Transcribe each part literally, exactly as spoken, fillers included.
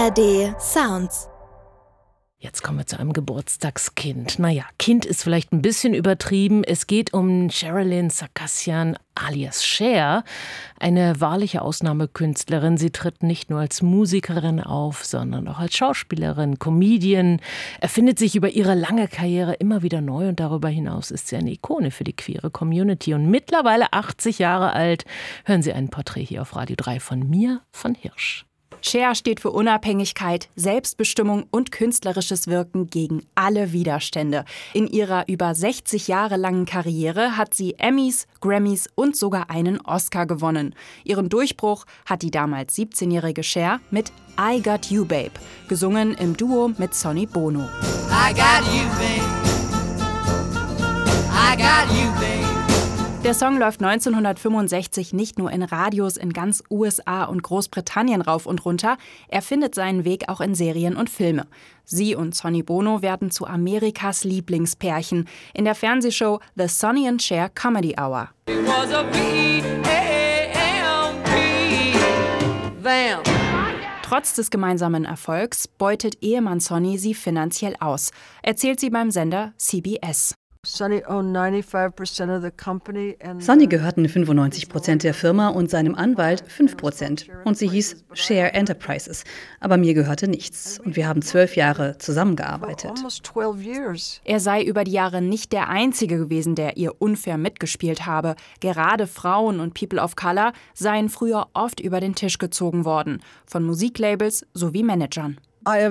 A R D Sounds. Jetzt kommen wir zu einem Geburtstagskind. Naja, Kind ist vielleicht ein bisschen übertrieben. Es geht um Sherilyn Sarkisian alias Cher, eine wahrliche Ausnahmekünstlerin. Sie tritt nicht nur als Musikerin auf, sondern auch als Schauspielerin, Comedian, erfindet sich über ihre lange Karriere immer wieder neu und darüber hinaus ist sie eine Ikone für die queere Community. Und mittlerweile achtzig Jahre alt, hören Sie ein Porträt hier auf Radio drei von mir, von Hirsch. Cher steht für Unabhängigkeit, Selbstbestimmung und künstlerisches Wirken gegen alle Widerstände. In ihrer über sechzig Jahre langen Karriere hat sie Emmys, Grammys und sogar einen Oscar gewonnen. Ihren Durchbruch hat die damals siebzehnjährige Cher mit I Got You Babe, gesungen im Duo mit Sonny Bono. I got you, babe. I got you, babe. Der Song läuft neunzehnhundertfünfundsechzig nicht nur in Radios in ganz U S A und Großbritannien rauf und runter, er findet seinen Weg auch in Serien und Filme. Sie und Sonny Bono werden zu Amerikas Lieblingspärchen in der Fernsehshow The Sonny and Cher Comedy Hour. Trotz des gemeinsamen Erfolgs beutet Ehemann Sonny sie finanziell aus, erzählt sie beim Sender C B S. Sonny gehörten fünfundneunzig Prozent der Firma und seinem Anwalt fünf Prozent. Und sie hieß Cher Enterprises. Aber mir gehörte nichts. Und wir haben zwölf Jahre zusammengearbeitet. Er sei über die Jahre nicht der Einzige gewesen, der ihr unfair mitgespielt habe. Gerade Frauen und People of Color seien früher oft über den Tisch gezogen worden. Von Musiklabels sowie Managern.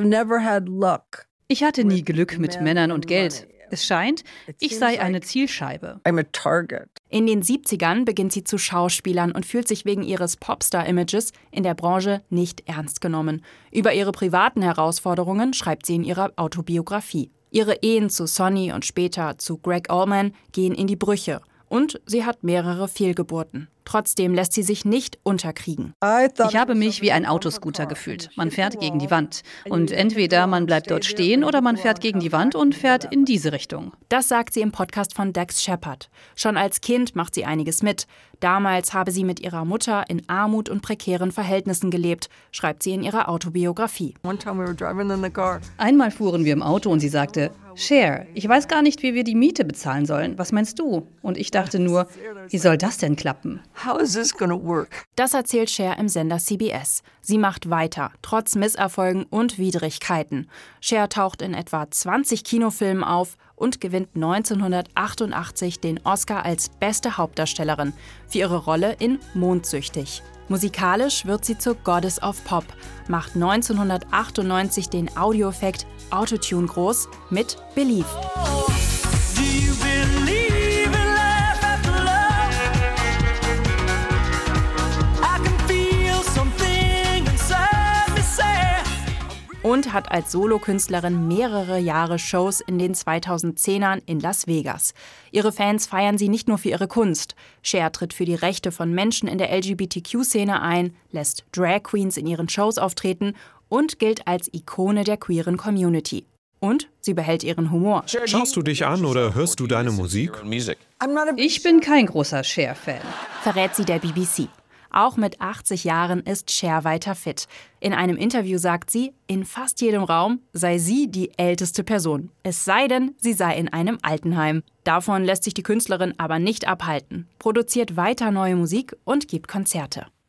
Ich hatte nie Glück mit Männern und Geld. Es scheint, ich sei eine Zielscheibe. In den siebzigern beginnt sie zu schauspielern und fühlt sich wegen ihres Popstar-Images in der Branche nicht ernst genommen. Über ihre privaten Herausforderungen schreibt sie in ihrer Autobiografie. Ihre Ehen zu Sonny und später zu Gregg Allman gehen in die Brüche. Und sie hat mehrere Fehlgeburten. Trotzdem lässt sie sich nicht unterkriegen. Ich habe mich wie ein Autoscooter gefühlt. Man fährt gegen die Wand. Und entweder man bleibt dort stehen oder man fährt gegen die Wand und fährt in diese Richtung. Das sagt sie im Podcast von Dax Shepard. Schon als Kind macht sie einiges mit. Damals habe sie mit ihrer Mutter in Armut und prekären Verhältnissen gelebt, schreibt sie in ihrer Autobiografie. Einmal fuhren wir im Auto und sie sagte, Cher, ich weiß gar nicht, wie wir die Miete bezahlen sollen. Was meinst du? Und ich dachte nur, wie soll das denn klappen? How is this gonna work? Das erzählt Cher im Sender C B S. Sie macht weiter, trotz Misserfolgen und Widrigkeiten. Cher taucht in etwa zwanzig Kinofilmen auf und gewinnt neunzehnhundertachtundachtzig den Oscar als beste Hauptdarstellerin für ihre Rolle in Mondsüchtig. Musikalisch wird sie zur Goddess of Pop, macht neunzehnhundertachtundneunzig den Audioeffekt Autotune groß mit Believe. Und hat als Solokünstlerin mehrere Jahre Shows in den zweitausendzehnern in Las Vegas. Ihre Fans feiern sie nicht nur für ihre Kunst. Cher tritt für die Rechte von Menschen in der L G B T Q-Szene ein, lässt Drag Queens in ihren Shows auftreten und gilt als Ikone der queeren Community. Und sie behält ihren Humor. Schaust du dich an oder hörst du deine Musik? Ich bin kein großer Cher-Fan, verrät sie der B B C. Auch mit achtzig Jahren ist Cher weiter fit. In einem Interview sagt sie, in fast jedem Raum sei sie die älteste Person. Es sei denn, sie sei in einem Altenheim. Davon lässt sich die Künstlerin aber nicht abhalten, produziert weiter neue Musik und gibt Konzerte.